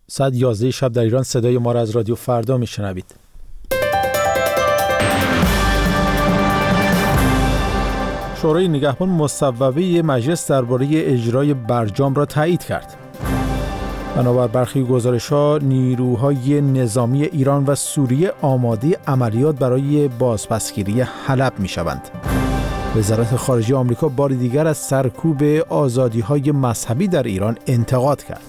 ساعت 11 شب در ایران صدای ما را از رادیو فردا میشنوید. شورای نگهبان مصوبه مجلس درباره اجرای برجام را تایید کرد. بنابر برخی گزارش‌ها نیروهای نظامی ایران و سوریه آماده عملیات برای بازپسگیری حلب می‌شوند. وزارت خارجه آمریکا بار دیگر از سرکوب آزادی‌های مذهبی در ایران انتقاد کرد.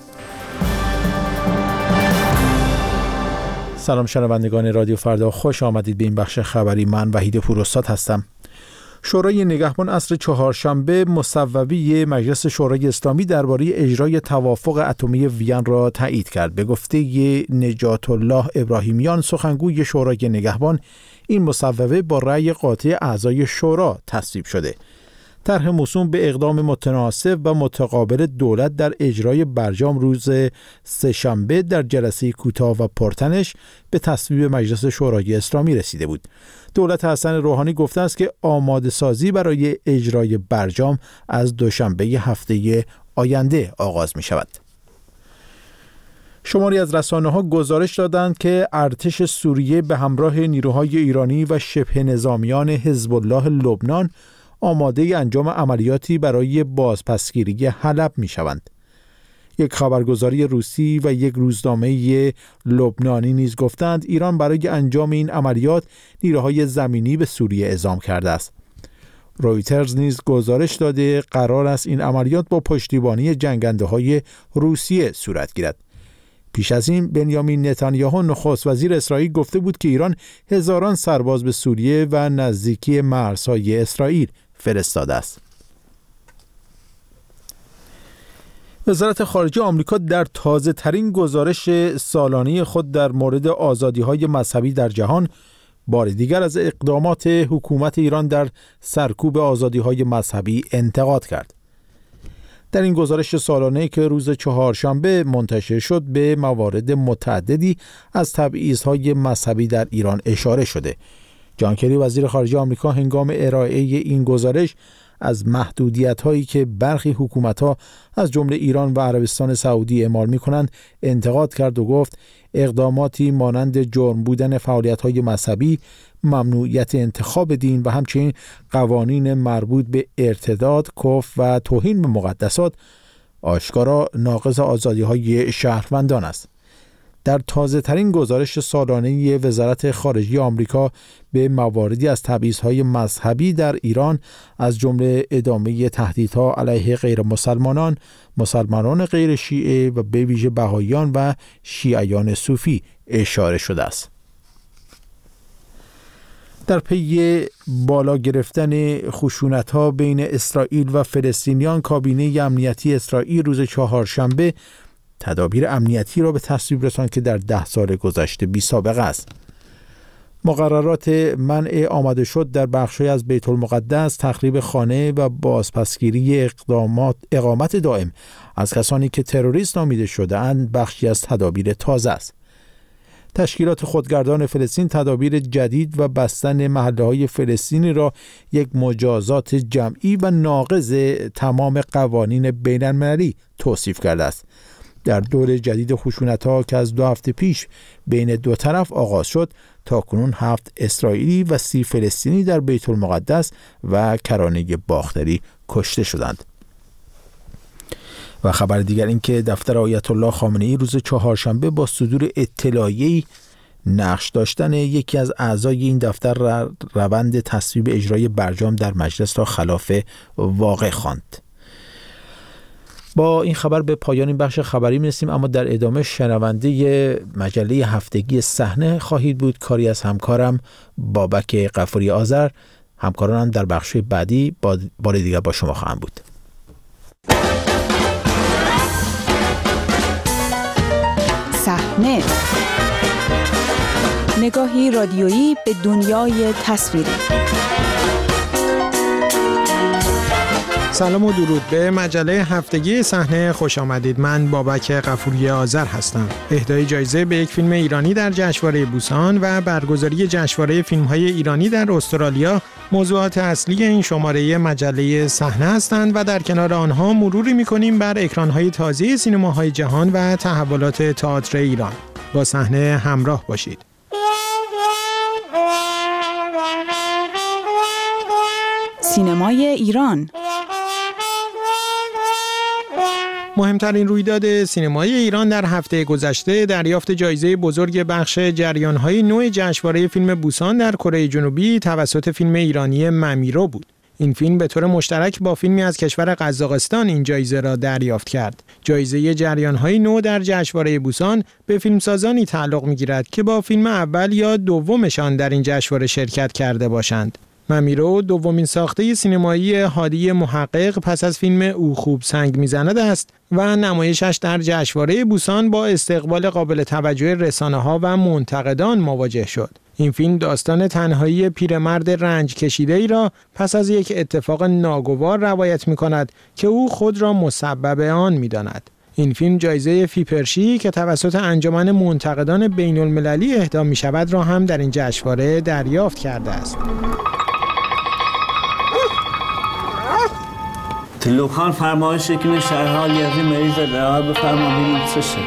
سلام شنوندگان رادیو فردا، خوش آمدید به این بخش خبری. من وحید پوراستاد هستم. شورای نگهبان عصر چهارشنبه مصوبه مجلس شورای اسلامی درباره اجرای توافق اتمی وین را تایید کرد. به گفته نجات الله ابراهیمیان سخنگوی شورای نگهبان، این مصوبه با رأی قاطع اعضای شورا تصویب شده. طرح موسوم به اقدام متناسب و متقابل دولت در اجرای برجام روز سه‌شنبه در جلسه کوتاه و پرتنش به تصویب مجلس شورای اسلامی رسیده بود. دولت حسن روحانی گفته است که آماده سازی برای اجرای برجام از دوشنبه هفته آینده آغاز می شود. شماری از رسانه‌ها گزارش دادند که ارتش سوریه به همراه نیروهای ایرانی و شبه نظامیان حزب الله لبنان آماده انجام عملیاتی برای بازپسگیری حلب می شوند. یک خبرگزاری روسی و یک روزنامه لبنانی نیز گفتند ایران برای انجام این عملیات نیروهای زمینی به سوریه اعزام کرده است. رویترز نیز گزارش داده قرار است این عملیات با پشتیبانی جنگنده‌های روسیه صورت گیرد. پیش از این بنیامین نتانیاهو نخست وزیر اسرائیل گفته بود که ایران هزاران سرباز به سوریه و نزدیکی مرزهای اسرائیل فرستاده است. وزارت خارجه آمریکا در تازه ترین گزارش سالانه خود در مورد آزادی‌های مذهبی در جهان بار دیگر از اقدامات حکومت ایران در سرکوب آزادی‌های مذهبی انتقاد کرد. در این گزارش سالانه که روز چهارشنبه منتشر شد به موارد متعددی از تبعیض‌های مذهبی در ایران اشاره شده. جان کری وزیر خارجه آمریکا هنگام ارائه این گزارش از محدودیت‌هایی که برخی حکومت‌ها از جمله ایران و عربستان سعودی اعمال می‌کنند انتقاد کرد و گفت اقداماتی مانند جرم بودن فعالیت‌های مذهبی، ممنوعیت انتخاب دین و همچنین قوانین مربوط به ارتداد، کفر و توهین به مقدسات آشکارا ناقض آزادی‌های شهروندان است. در تازه ترین گزارش سالانه وزارت خارجه آمریکا به مواردی از تبعیض‌های مذهبی در ایران از جمله ادامه تهدیدها علیه غیر مسلمانان، مسلمانان غیر شیعه و به ویژه بهائیان و شیعیان صوفی اشاره شده است. در پی بالا گرفتن خشونت‌ها بین اسرائیل و فلسطینیان، کابینه امنیتی اسرائیل روز چهارشنبه تدابیر امنیتی را به تصویب رساند که در 10 سال گذشته بی‌سابقه است. مقررات منع آمده شد در بخشی از بیت المقدس، تخریب خانه و بازپسگیری اقامت دائم از کسانی که تروریست نامیده شده‌اند بخشی از تدابیر تازه است. تشکیلات خودگردان فلسطین تدابیر جدید و بستن محله‌های فلسطینی را یک مجازات جمعی و ناقض تمام قوانین بین‌المللی توصیف کرده است. در دور جدید خشونت‌ها که از 2 هفته پیش بین دو طرف آغاز شد، تاکنون 7 اسرائیلی و 30 فلسطینی در بیت المقدس و کرانه باختری کشته شدند. و خبر دیگر این که دفتر آیت الله خامنه‌ای روز چهارشنبه با صدور اطلاعیه‌ای نقش داشتن یکی از اعضای این دفتر روند تصویب اجرای برجام در مجلس را خلاف واقع خواند. با این خبر به پایان این بخش خبری می‌رسیم، اما در ادامه شنونده مجله هفتگی صحنه خواهید بود. کاری از همکارم بابک غفوری آذر. همکارانم در بخش بعدی بار دیگر با شما خواهم بود. صحنه، نگاهی رادیویی به دنیای تصویری. سلام و درود به مجله هفتگی صحنه خوش آمدید. من بابک غفوری آذر هستم. اهدای جایزه به یک فیلم ایرانی در جشنواره بوسان و برگزاری جشنواره فیلم‌های ایرانی در استرالیا موضوعات اصلی این شماره مجله صحنه هستند و در کنار آنها مروری می‌کنیم بر اکران‌های تازه سینماهای جهان و تحولات تئاتر ایران. با صحنه همراه باشید. سینمای ایران. مهمترین رویداد سینمایی ایران در هفته گذشته دریافت جایزه بزرگ بخش جریان‌های نو جشنواره فیلم بوسان در کره جنوبی توسط فیلم ایرانی ممیرو بود. این فیلم به طور مشترک با فیلمی از کشور قزاقستان این جایزه را دریافت کرد. جایزه جریان‌های نو در جشنواره بوسان به فیلمسازانی تعلق می‌گیرد که با فیلم اول یا دومشان در این جشنواره شرکت کرده باشند. ممیرو دومین ساخته سینمایی هادی محقق پس از فیلم او خوب سنگ میزند است و نمایشش در جشنواره بوسان با استقبال قابل توجه رسانه‌ها و منتقدان مواجه شد. این فیلم داستان تنهایی پیرمرد رنج کشیده‌ای را پس از یک اتفاق ناگوار روایت می‌کند که او خود را مسبب آن می‌داند. این فیلم جایزه فیپرشی که توسط انجمن منتقدان بین‌المللی اهدا می‌شود را هم در این جشنواره دریافت کرده است. لوکان فرمایش که شهرها لیازی مریض راه بفرما ببینیم چه شه.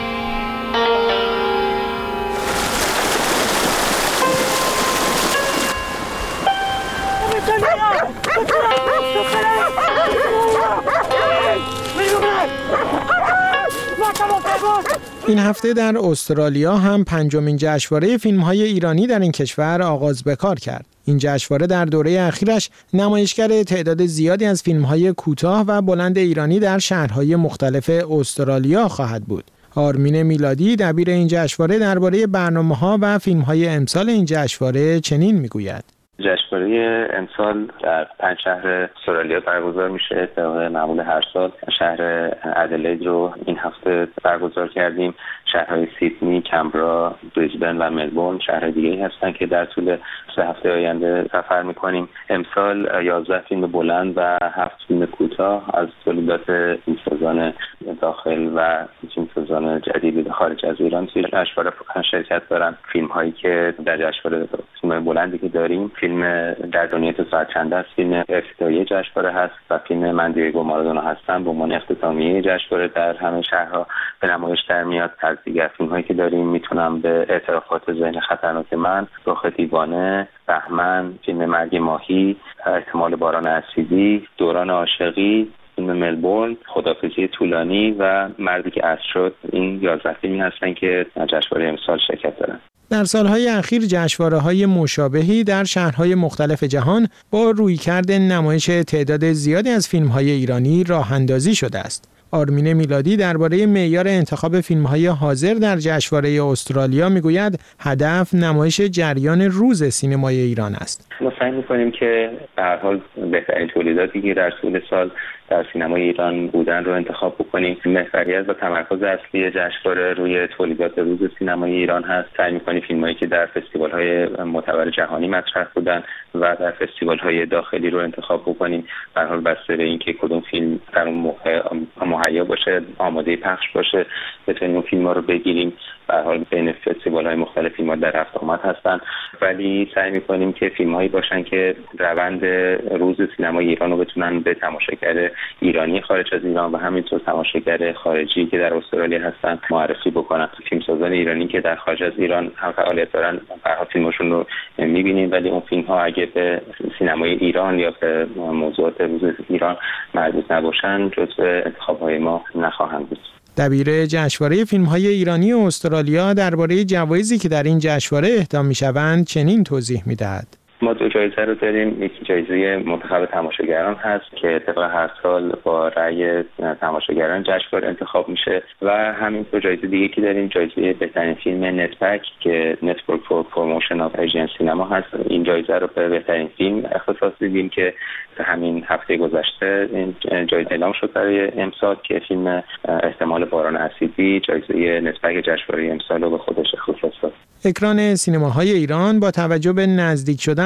این هفته در استرالیا هم پنجمین جشنواره فیلم‌های ایرانی در این کشور آغاز به کار کرد. این جشنواره در دوره اخیرش نمایشگر تعداد زیادی از فیلم‌های کوتاه و بلند ایرانی در شهرهای مختلف استرالیا خواهد بود. آرمین میلادی دبیر این جشنواره درباره برنامه‌ها و فیلم‌های امسال این جشنواره چنین می‌گوید: جشنواره امسال در 5 شهر استرالیا برگزار میشه. طبق معمول هر سال شهر ادلید رو این هفته برگزار کردیم. شهرهای سیدنی، کمبرا، بریزبن و ملبورن شهرهای دیگه‌ای هستن که در طول 3 هفته آینده سفر میکنیم. امسال 11 فیلم بلند و 7 فیلم کوتاه از تولیدات فیلمسازان داخل و فیلمسازان جدید خارج از ایران توی جشنواره شرکت دارن. فیلم‌هایی که در جشنواره فیلم بلندی که داریم، فیلم در دنیای تو ساعت چند است، فیلم افتتاحیه جشنواره هست و فیلم من دیگو مارادونا هستم به عنوان اختتامیه جشنواره در همه شهرها به نمایش در میاد. از دیگر فیلم‌هایی که داریم میتونم به اعترافات ذهن خطرناک من، رخ دیوانه، بهمن، فیلم مرگ ماهی، احتمال باران اسیدی، دوران عاشقی، فیلم ملبورن، خدافظی طولانی و مردی که اسب شد، این 11 فیلمی هستن که جشنواره امسال شرکت دارن. در سالهای اخیر جشنواره‌های مشابهی در شهرهای مختلف جهان با رویکرد نمایش تعداد زیادی از فیلم‌های ایرانی راه‌اندازی شده است. آرمین میلادی درباره معیار انتخاب فیلم‌های حاضر در جشنواره استرالیا میگوید هدف نمایش جریان روز سینمای ایران است. ما سعی می‌کنیم که به هر حال بهترین تولیداتی که در طول سال در سینمای ایران بودن رو انتخاب بکنیم. محوریت و تمرکز اصلی جشنواره روی تولیدات روز سینمای ایران هست. سعی می‌کنیم فیلمایی که در فستیوال‌های معتبر جهانی مطرح بودن و در فستیوال‌های داخلی رو انتخاب بکنیم. به هر حال بسته به اینکه کدوم فیلم در اون موقع مهیا باشه، آماده پخش باشه، بتونیم اون فیلم‌ها رو بگیریم. به هر حال بین فستیوال‌های مختلف فیلم‌ها در رفت آمد هستن، ولی سعی می‌کنیم که فیلم‌هایی باشن که روند روز سینمای ایران رو بتونن به تماشاگر ایرانی خارج از ایران و همینطور تماشاگر خارجی که در استرالیا هستن معرفی بکنن. فیلمسازان ایرانی که در خارج از ایران هم فعالیت دارن، برای فیلمشون رو می‌بینیم، ولی اون فیلم‌ها اگه به سینمای ایران یا به موضوعات روز ایران مربوط نباشن، جزو انتخاب‌های ما نخواهند بود. دبیر جشنواره فیلم‌های ایرانی استرالیا درباره جوایزی که در این جشنواره اهدا می‌شوند چنین توضیح می‌دهد: ما 2 جایزه رو داریم. یکی جایزه منتخب تماشاگران هست که طبق هر سال با رأی تماشاگران جشنواره انتخاب میشه و همینطور جایزه دیگه که داریم، جایزه بهترین فیلم نتپک که نتورک فور پروموشن آف ایژین سینما هست. این جایزه رو به بهترین فیلم اختصاص دیدیم که همین هفته گذشته این جایزه اعلام شد برای امسال که فیلم احتمال باران اسیدی جایزه نتپک جشنواره امسال رو به خودش اختصاص داد. اکران سینماهای ایران با توجه به نزدیک شدن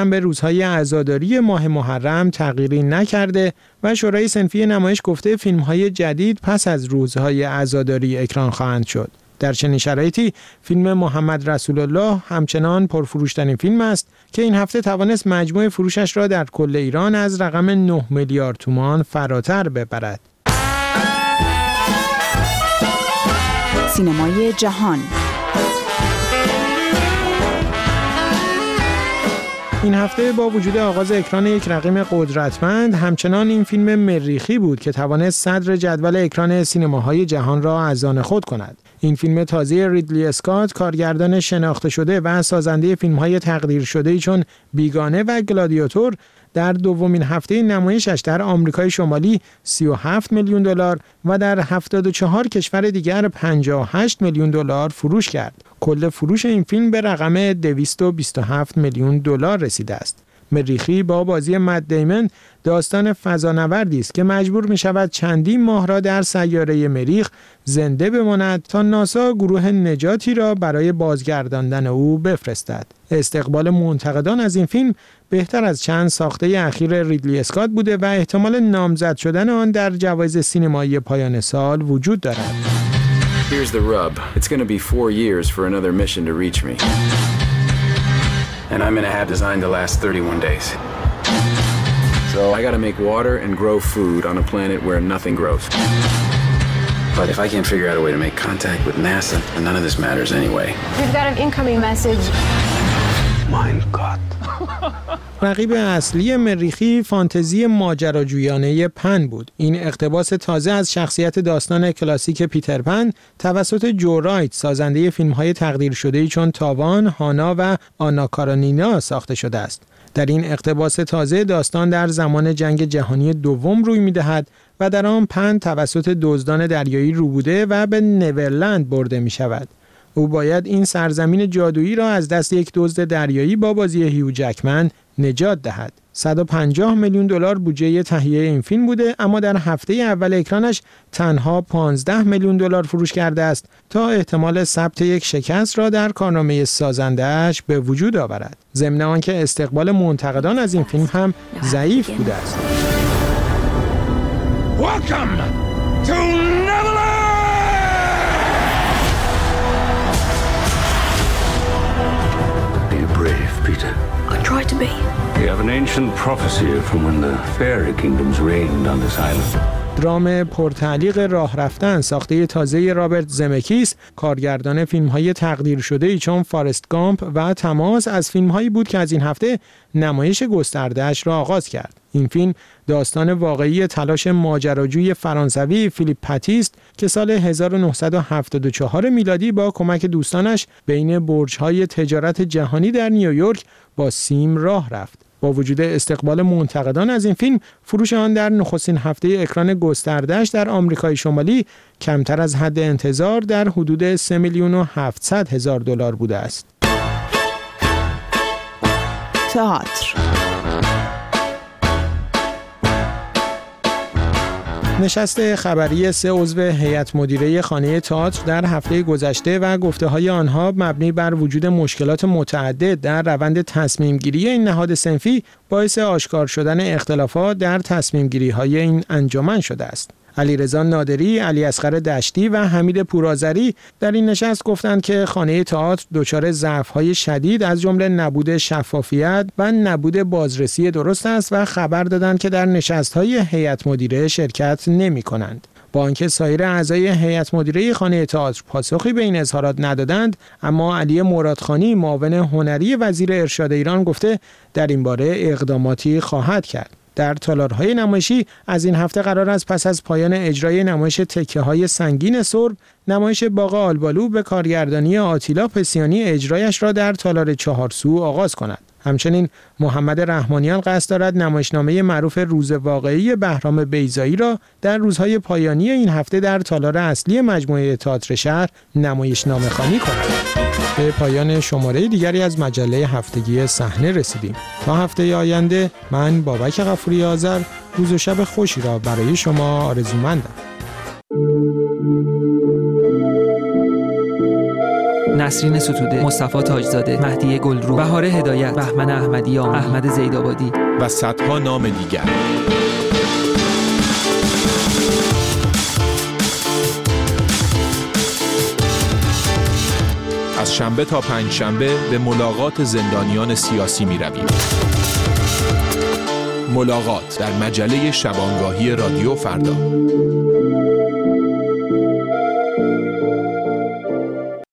محرم به روزهای عزاداری ماه محرم تغییری نکرده و شورای صنفی نمایش گفته فیلم‌های جدید پس از روزهای عزاداری اکران خواهند شد. در چنین شرایطی فیلم محمد رسول الله همچنان پرفروش‌ترین فیلم است که این هفته توانست مجموع فروشش را در کل ایران از رقم 9 میلیارد تومان فراتر ببرد. سینمای جهان. این هفته با وجود آغاز اکران یک رقیب قدرتمند، همچنان این فیلم مریخی بود که توانست صدر جدول اکران سینماهای جهان را از آن خود کند. این فیلم تازه ریدلی اسکات، کارگردان شناخته شده و سازنده فیلم‌های تقدیر شده‌ای چون بیگانه و گلادیاتور، در دومین هفته نمایشش در آمریکای شمالی 37 میلیون دلار و در 74 کشور دیگر 58 میلیون دلار فروش کرد. کل فروش این فیلم به رقم 227 میلیون دلار رسیده است. مریخی با بازی مت دیمن داستان فضانوردی است که مجبور می شود چندین ماه را در سیاره مریخ زنده بماند تا ناسا گروه نجاتی را برای بازگرداندن او بفرستد. استقبال منتقدان از این فیلم بهتر از چند ساخته اخیر ریدلی اسکات بوده و احتمال نامزد شدن آن در جوایز سینمایی پایان سال وجود دارد. Here's the rub. It's going to be 4 years for another mission to reach me. And I'm going to have designed to last 31 days. So I got to make water and grow food on a planet where nothing grows. But if I can't figure out a way to make contact with NASA, then none of this matters anyway. We've got an incoming message. Mein Gott. رقیب اصلی مریخی فانتزی ماجراجویانه پن بود. این اقتباس تازه از شخصیت داستان کلاسیک پیتر پن توسط جو رایت، سازنده فیلم‌های تقدیر شده‌ای چون تاوان، هانا و آنا کارانینا ساخته شده است. در این اقتباس تازه داستان در زمان جنگ جهانی دوم روی می‌دهد و در آن پن توسط دزدان دریایی روبوده و به نیورلند برده می‌شود. او باید این سرزمین جادویی را از دست یک دزد دریایی با بازی هیو جکمن نجات دهد. 150 میلیون دلار بودجه تهیه این فیلم بوده، اما در هفته اول اکرانش تنها 15 میلیون دلار فروش کرده است تا احتمال ثبت یک شکست را در کارنامه سازنده‌اش به وجود آورد. ضمن آنکه استقبال منتقدان از این فیلم هم ضعیف بوده است. Welcome to Neverland! Be brave, Peter. I try to be. We have an ancient prophecy from when the fairy kingdoms reigned on this island. درام پرتعلیق راه رفتن ساخته تازه رابرت زمکیس، کارگردان فیلم‌های تقدیر شده‌ای چون فارست گامپ و تماس، از فیلم‌هایی بود که از این هفته نمایش گسترده‌اش را آغاز کرد. این فیلم داستان واقعی تلاش ماجراجوی فرانسوی فیلیپ پاتیست که سال 1974 میلادی با کمک دوستانش بین برج‌های تجارت جهانی در نیویورک با سیم راه رفت. با وجود استقبال منتقدان از این فیلم، فروش آن در نخستین هفته اکران گسترده‌اش در آمریکای شمالی کمتر از حد انتظار در حدود 3,700,000 دلار بوده است. تئاتر. نشست خبری 3 عضو هیئت مدیره خانه تئاتر در هفته گذشته و گفته‌های آنها مبنی بر وجود مشکلات متعدد در روند تصمیم‌گیری این نهاد صنفی باعث آشکار شدن اختلافات در تصمیم‌گیری‌های این انجمن شده است. علیرضا نادری، علیاصغر دشتی و حمید پورآذری در این نشست گفتند که خانه تئاتر دچار ضعف‌های شدید از جمله نبود شفافیت و نبود بازرسی درست است و خبر دادند که در نشست‌های هیئت مدیره شرکت نمی‌کنند. با آنکه سایر اعضای هیئت مدیره خانه تئاتر پاسخی به این اظهارات ندادند، اما علی مرادخانی، معاون هنری وزیر ارشاد ایران، گفته در این باره اقداماتی خواهد کرد. در تالارهای نمایشی از این هفته قرار است پس از پایان اجرای نمایش تکه‌های سنگین سرب، نمایش باغ آلبالو به کارگردانی آتیلا پسیانی اجرایش را در تالار چهارسو آغاز کند. همچنین محمد رحمانیان قصد دارد نمایشنامه معروف روز واقعی بهرام بیضایی را در روزهای پایانی این هفته در تالار اصلی مجموعه تئاتر شهر نمایشنامه خوانی کند. به پایان شماره دیگری از مجله هفتگی صحنه رسیدیم. تا هفته آینده من بابک غفوری آذر روز و شب خوشی را برای شما آرزومندم. نسرین ستوده، مصطفی تاجزاده، مهدی گلرو، بهاره هدایت، بهمن احمدیان، احمد زیدآبادی و صدها نام دیگر. از شنبه تا پنجشنبه به ملاقات زندانیان سیاسی می رویم. ملاقات در مجله شبانگاهی رادیو فردا.